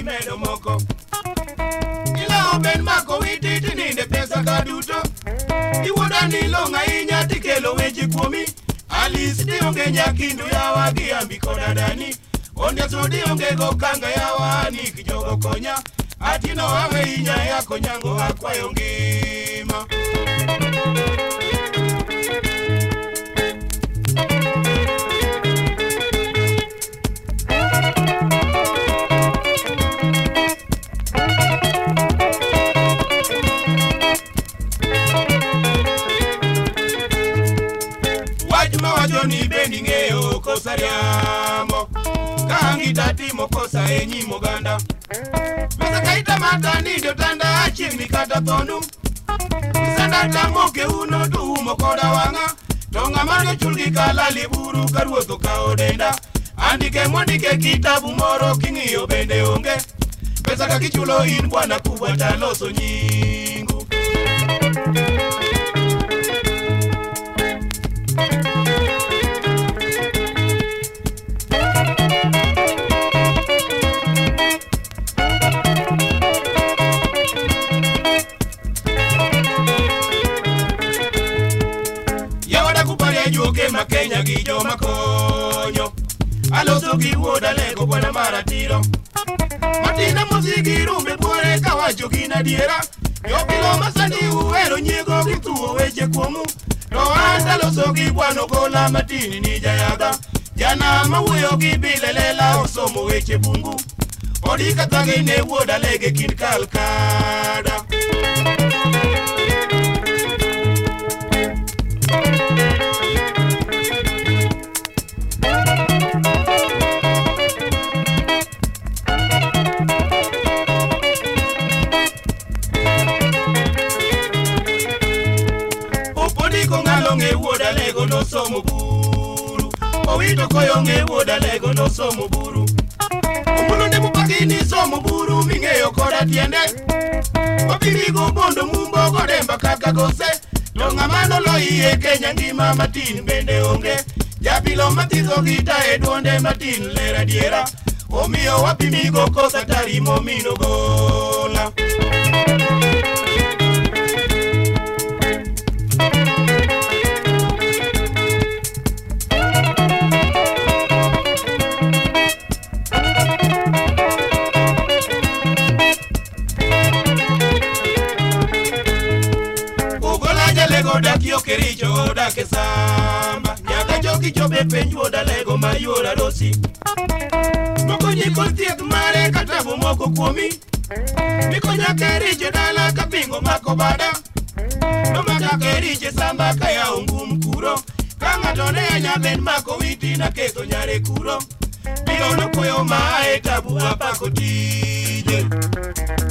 medo moko. Ila oben mako witi tininde pesa kaduto. Iwoda nilonga inya tikelo weji kuomi. Alice di onge nyakindu yawa giambi koda dani. Onde sudi onge gokanga yawa ni kijogo konya. Atino awe inya ya konyango akwayo ngima. Ni bendi ngeo kosa riambo Kangi tatimo kosa enyi moganda Mesa kaita mata nidio tanda achim ni kata tonu Sanda tamoke uno tu mokoda wanga Tonga mange chulgi kala liburu karuoto kaodenda Andike mwandike kitabu moro kingiyo bende onge Pesa kakichulo in bwana kubwa taloso nyingu Kenya gijo makonyo Aloso gi woda lego bwana maratiro Matina musiki rumbe bore kawacho kina diera Yopilo masani uwero nyego gituo weche kuomu Roanda loso gi bwano kola matini ni jayaga Jana mawuyo gi bilelela osomo weche bungu Odika tage ne woda lege kin kalkada Woda lego no somo buru Owito koyo nge woda lego no somo buru Umuno ne mupakini somo buru mingeyo koda tiende Wapirigo bondo mumbo godemba kaka gose Longa mano lo iye Kenya ngima matin bende onge Jabilo matizo gita edonde matin lera diera Omiyo wapimigo kosa tarimo mino gola Dakio kericho dake samba Nyaka joki chobe penjuo dalego mayora rosi Moko nyiko thiek mare katabu moko kuomi Miko nyaka eriche dala kapingo mako bada Nomaka keriche samba kaya ungum kuro Kanga ne nyaben mako witi na keto nyare kuro Bilo no koyo mae tabu apako tije